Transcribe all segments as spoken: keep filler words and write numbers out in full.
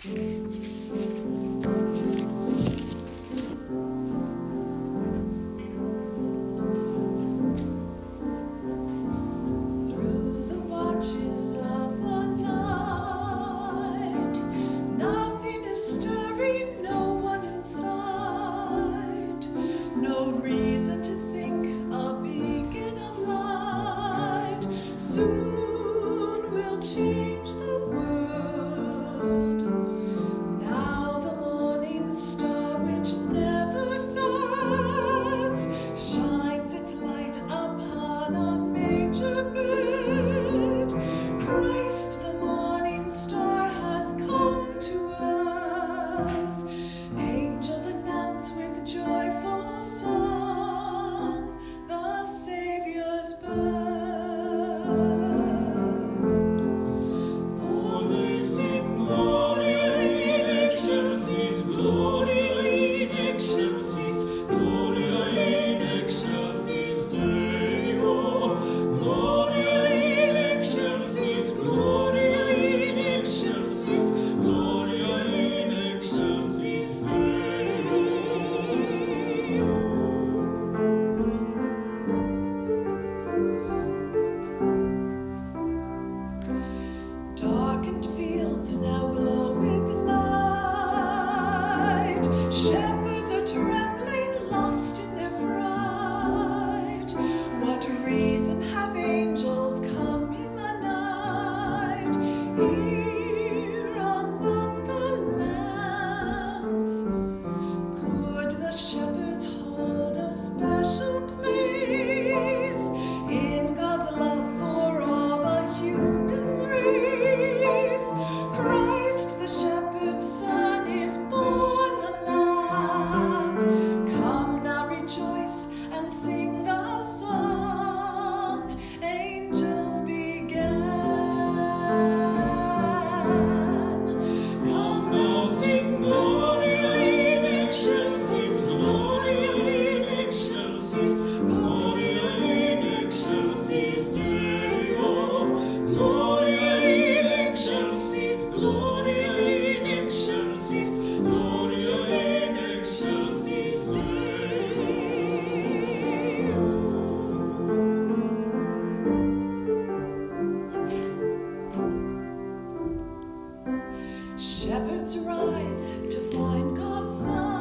Shepherds rise to find God's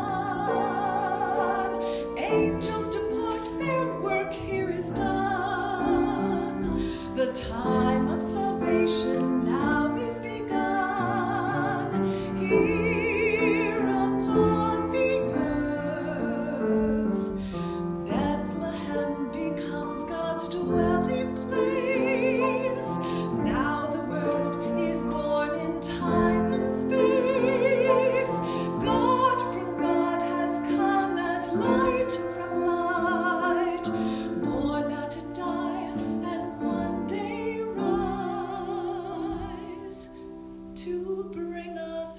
Son. Angels depart, their work here is done. The time of salvation now is begun. Here upon the earth, Bethlehem becomes God's dwelling place. Now the Word is born in time and space. God from God has come as light from light, born now to die and one day rise to bring us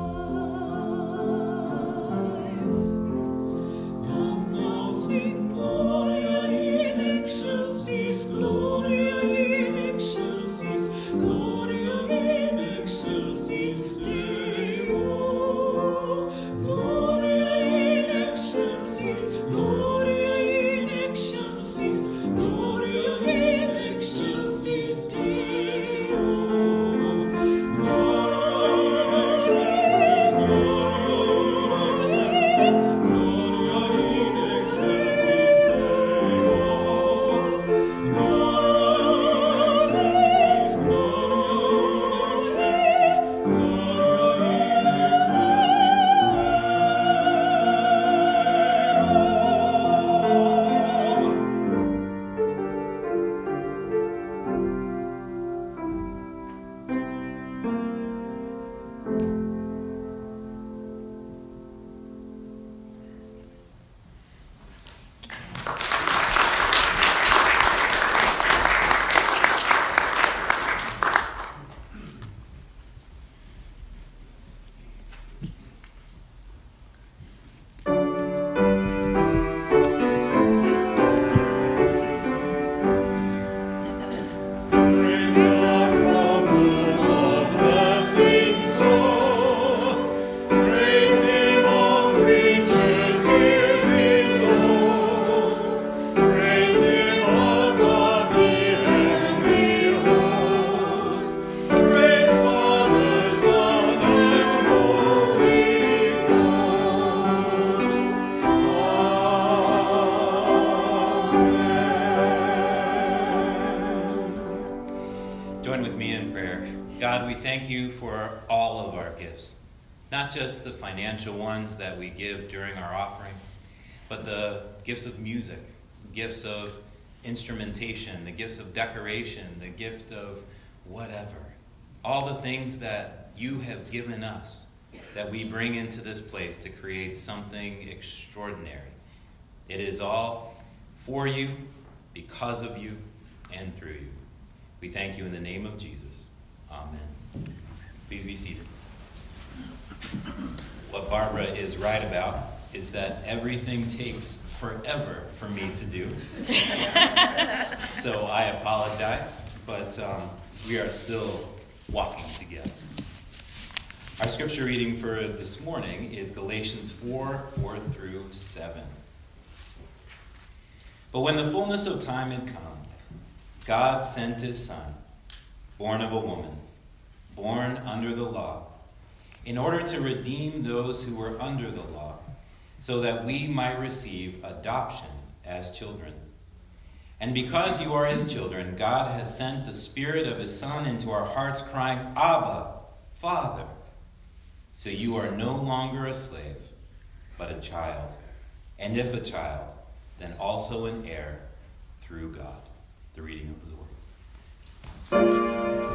alive. Come now, sing Gloria in excelsis, Gloria in excelsis, Gloria in excelsis Deo. Gloria in excelsis, Gloria in excelsis, Gloria in excelsis Deo. Gloria Join with me in prayer. God, we thank you for all of our gifts, not just the financial ones that we give during our offering, but the gifts of music, gifts of instrumentation, the gifts of decoration, the gift of whatever. All the things that you have given us that we bring into this place to create something extraordinary. It is all for you, because of you, and through you. We thank you in the name of Jesus. Amen. Please be seated. What Barbara is right about is that everything takes forever for me to do. So I apologize, but um, we are still walking together. Our scripture reading for this morning is Galatians four, four through seven. But when the fullness of time had come, God sent his Son, born of a woman, born under the law, in order to redeem those who were under the law, so that we might receive adoption as children. And because you are his children, God has sent the Spirit of his Son into our hearts, crying, Abba, Father. So you are no longer a slave, but a child. And if a child, then also an heir through God. The reading of his word.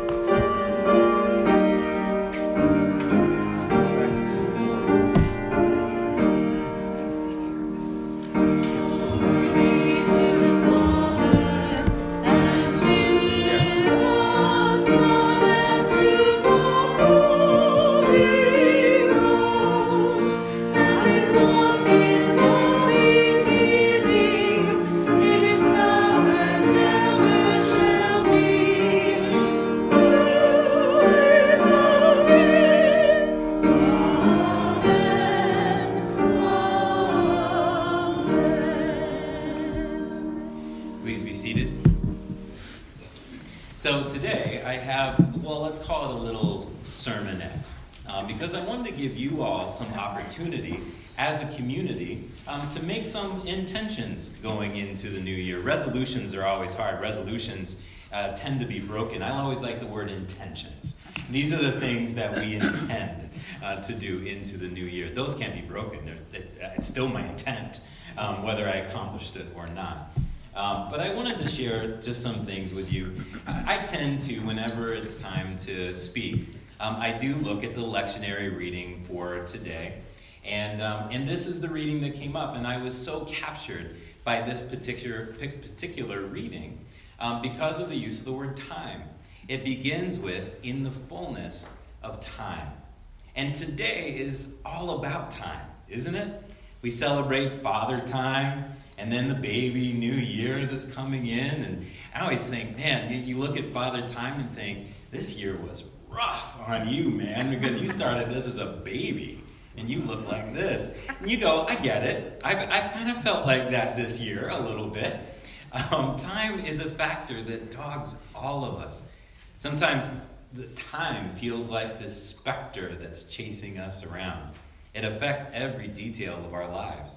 So today I have, well, let's call it a little sermonette, um, because I wanted to give you all some opportunity as a community um, to make some intentions going into the new year. Resolutions are always hard. Resolutions uh, tend to be broken. I always like the word intentions. These are the things that we intend uh, to do into the new year. Those can't be broken. It, it's still my intent, um, whether I accomplished it or not. Um, but I wanted to share just some things with you. I tend to, whenever it's time to speak, um, I do look at the lectionary reading for today. And um, and this is the reading that came up. And I was so captured by this particular, particular reading um, because of the use of the word time. It begins with, in the fullness of time. And today is all about time, isn't it? We celebrate Father Time. And then the baby new year that's coming in. And I always think, man, you look at Father Time and think, this year was rough on you, man, because you started this as a baby. And you look like this. And you go, I get it. I've, I've kind of felt like that this year a little bit. Um, time is a factor that dogs all of us. Sometimes the time feels like this specter that's chasing us around. It affects every detail of our lives.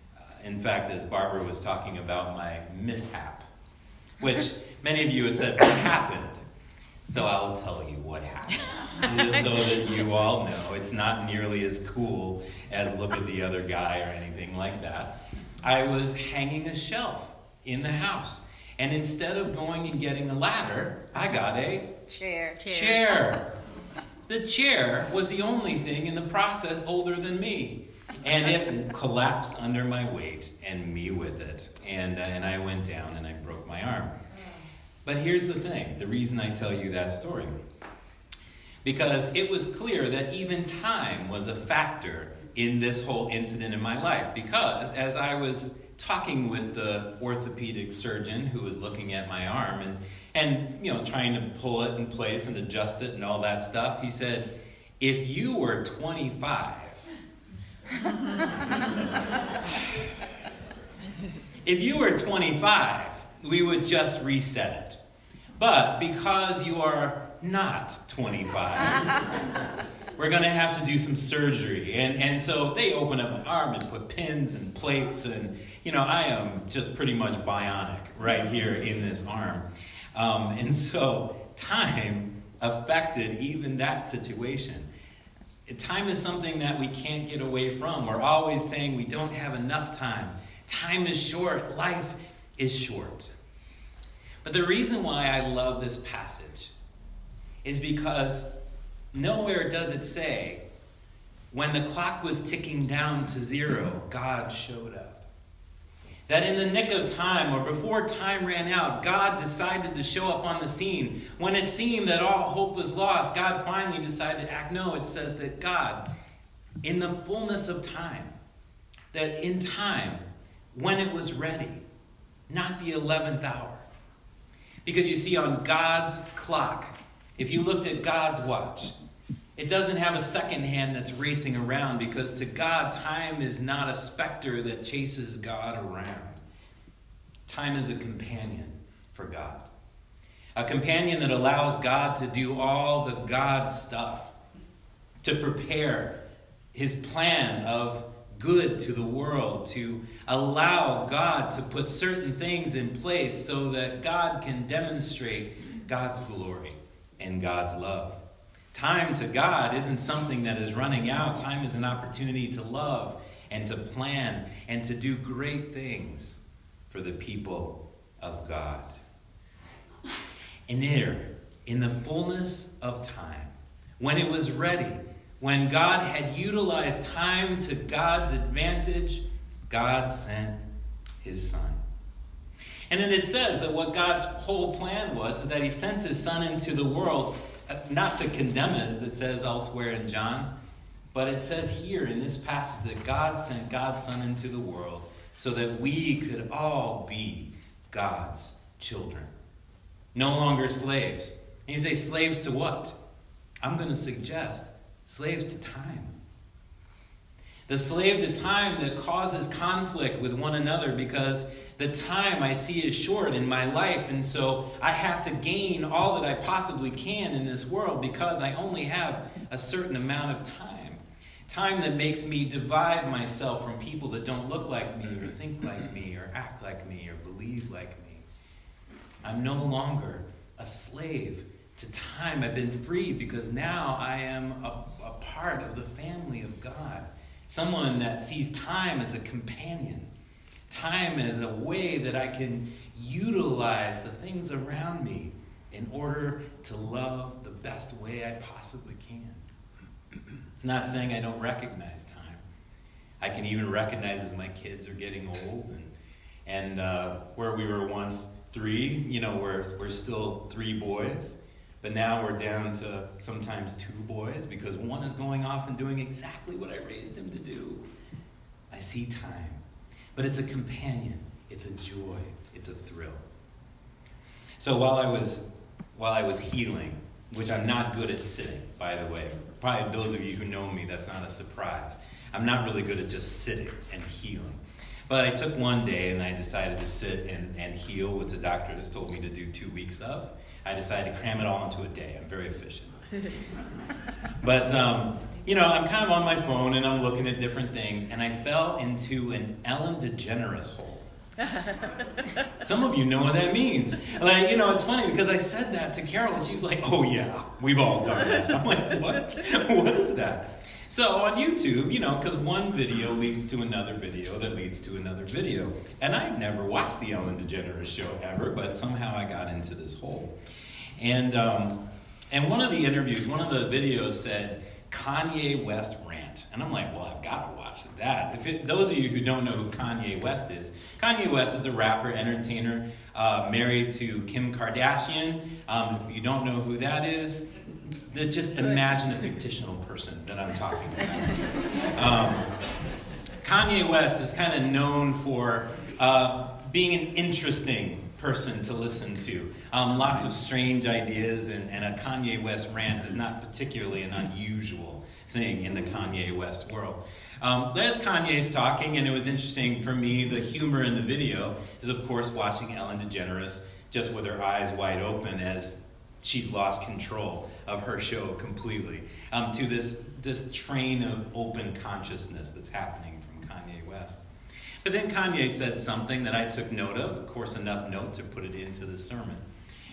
In fact, as Barbara was talking about my mishap, which many of you have said, what happened? So I'll tell you what happened, so that you all know. It's not nearly as cool as look at the other guy or anything like that. I was hanging a shelf in the house. And instead of going and getting a ladder, I got a chair. Chair. chair. The chair was the only thing in the process older than me. And it collapsed under my weight and me with it. And, uh, and I went down and I broke my arm. But here's the thing, the reason I tell you that story. Because it was clear that even time was a factor in this whole incident in my life. Because as I was talking with the orthopedic surgeon who was looking at my arm and, and you know, trying to pull it in place and adjust it and all that stuff, he said, if you were twenty-five, if you were twenty-five, we would just reset it. But because you are not twenty-five, we're going to have to do some surgery. And, and so they open up my arm and put pins and plates. And, you know, I am just pretty much bionic right here in this arm. Um, and so time affected even that situation. Time is something that we can't get away from. We're always saying we don't have enough time. Time is short. Life is short. But the reason why I love this passage is because nowhere does it say, when the clock was ticking down to zero, God showed up. That in the nick of time, or before time ran out, God decided to show up on the scene. When it seemed that all hope was lost, God finally decided to act. No, it says that God, in the fullness of time, that in time, when it was ready, not the eleventh hour. Because you see, on God's clock, if you looked at God's watch, it doesn't have a second hand that's racing around, because to God, time is not a specter that chases God around. Time is a companion for God. A companion that allows God to do all the God stuff, to prepare his plan of good to the world, to allow God to put certain things in place so that God can demonstrate God's glory and God's love. Time to God isn't something that is running out. Time is an opportunity to love and to plan and to do great things for the people of God. And there, in the fullness of time, when it was ready, when God had utilized time to God's advantage, God sent his Son. And then it says that what God's whole plan was, that he sent his Son into the world, not to condemn it, as it says elsewhere in John, but it says here in this passage that God sent God's Son into the world so that we could all be God's children. No longer slaves. And you say, slaves to what? I'm going to suggest slaves to time. The slave to time that causes conflict with one another, because the time I see is short in my life, and so I have to gain all that I possibly can in this world because I only have a certain amount of time. Time that makes me divide myself from people that don't look like me or think like me or act like me or believe like me. I'm no longer a slave to time. I've been freed because now I am a, a part of the family of God. Someone that sees time as a companion. Time as a way that I can utilize the things around me in order to love the best way I possibly can. It's not saying I don't recognize time. I can even recognize as my kids are getting old, and and uh, where we were once three, you know, we're we're still three boys, but now we're down to sometimes two boys because one is going off and doing exactly what I raised him to do. I see time. But it's a companion, it's a joy, it's a thrill. So while I was while I was healing, which I'm not good at sitting, by the way. Probably those of you who know me, that's not a surprise. I'm not really good at just sitting and healing. But I took one day and I decided to sit and, and heal, which the doctor has told me to do two weeks of. I decided to cram it all into a day. I'm very efficient. But, um, you know, I'm kind of on my phone and I'm looking at different things, and I fell into an Ellen DeGeneres hole. Some of you know what that means. Like, you know, it's funny because I said that to Carol and she's like, oh yeah, we've all done that. I'm like, what? What is that? So on YouTube, you know, because one video leads to another video that leads to another video. And I never watched the Ellen DeGeneres show ever, but somehow I got into this hole. And, um, and one of the interviews, one of the videos said, Kanye West rant. And I'm like, well, I've got to watch that. If it, those of you who don't know who Kanye West is, Kanye West is a rapper, entertainer, uh, married to Kim Kardashian. Um, if you don't know who that is, just imagine a fictional person that I'm talking about. Um, Kanye West is kind of known for uh, being an interesting person to listen to. Um, lots of strange ideas, and, and a Kanye West rant is not particularly an unusual thing in the Kanye West world. Um, as Kanye's talking, and it was interesting for me, the humor in the video is, of course, watching Ellen DeGeneres just with her eyes wide open as she's lost control of her show completely, um, to this, this train of open consciousness that's happening from Kanye West. But then Kanye said something that I took note of, of course enough note to put it into the sermon.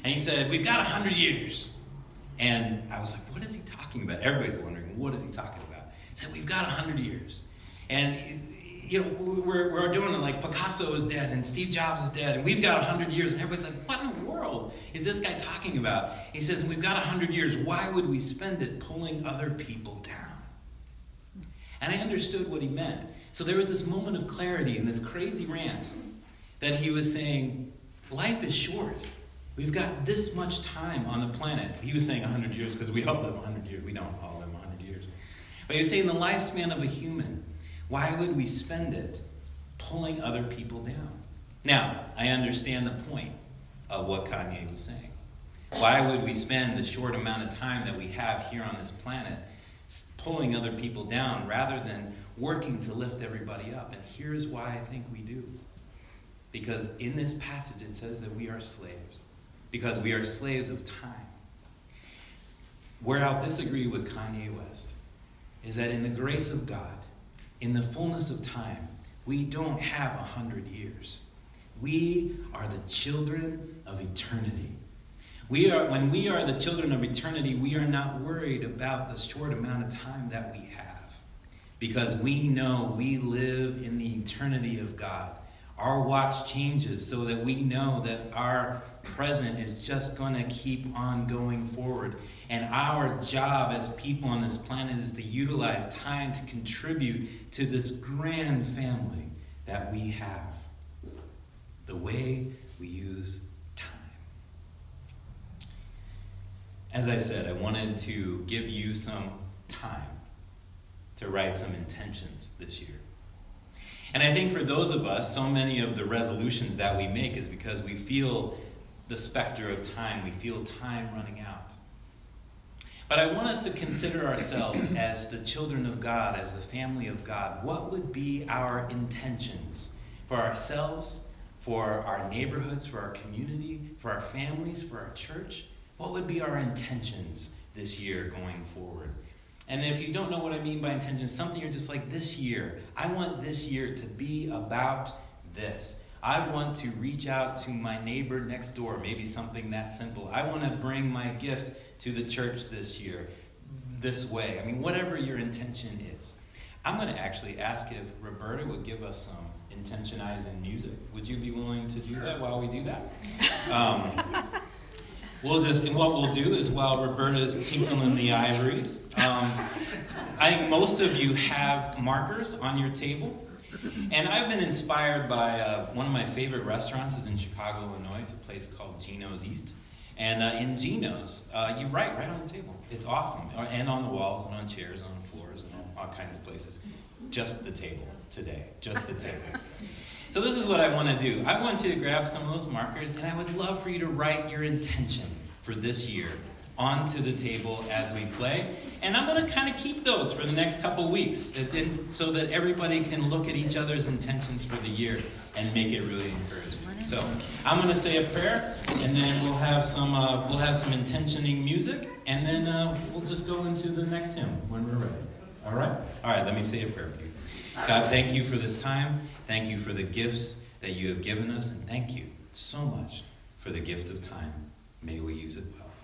And he said, we've got one hundred years. And I was like, what is he talking about? Everybody's wondering, what is he talking about? He said, we've got one hundred years. And, you know, we're, we're doing it like Picasso is dead and Steve Jobs is dead and we've got one hundred years. And everybody's like, what in the world is this guy talking about? He says, we've got one hundred years. Why would we spend it pulling other people down? And I understood what he meant. So there was this moment of clarity in this crazy rant that he was saying, life is short. We've got this much time on the planet. He was saying one hundred years because we all live one hundred years. We don't all live one hundred years. But he was saying the lifespan of a human, why would we spend it pulling other people down? Now, I understand the point of what Kanye was saying. Why would we spend the short amount of time that we have here on this planet pulling other people down rather than working to lift everybody up? And here's why I think we do. Because in this passage it says that we are slaves. Because we are slaves of time. Where I'll disagree with Kanye West is that in the grace of God, in the fullness of time, we don't have a hundred years. We are the children of eternity. We are, when we are the children of eternity, we are not worried about the short amount of time that we have. Because we know we live in the eternity of God. Our watch changes so that we know that our present is just going to keep on going forward. And our job as people on this planet is to utilize time to contribute to this grand family that we have. The way we use time. As I said, I wanted to give you some time to write some intentions this year. And I think for those of us, so many of the resolutions that we make is because we feel the specter of time. We feel time running out. But I want us to consider ourselves as the children of God, as the family of God. What would be our intentions for ourselves, for our neighborhoods, for our community, for our families, for our church? What would be our intentions this year going forward? And if you don't know what I mean by intentions, something you're just like, this year, I want this year to be about this. I want to reach out to my neighbor next door, maybe something that simple. I want to bring my gift to the church this year, this way. I mean, whatever your intention is. I'm going to actually ask if Roberta would give us some intentionizing music. Would you be willing to do that while we do that? Um, We'll just, and what we'll do is while Roberta's tinkling the ivories, um, I think most of you have markers on your table. And I've been inspired by uh, one of my favorite restaurants is in Chicago, Illinois. It's a place called Geno's East. And uh, in Geno's, uh, you write right on the table. It's awesome. And on the walls and on chairs and on floors and all, all kinds of places. Just the table today. Just the table. So this is what I want to do. I want you to grab some of those markers, and I would love for you to write your intention for this year onto the table as we play. And I'm going to kind of keep those for the next couple weeks so that everybody can look at each other's intentions for the year and make it really encouraging. So I'm going to say a prayer, and then we'll have some uh, we'll have some intentioning music, and then uh, we'll just go into the next hymn when we're ready. All right? All right, let me say a prayer for you. God, thank you for this time. Thank you for the gifts that you have given us, and thank you so much for the gift of time. May we use it well.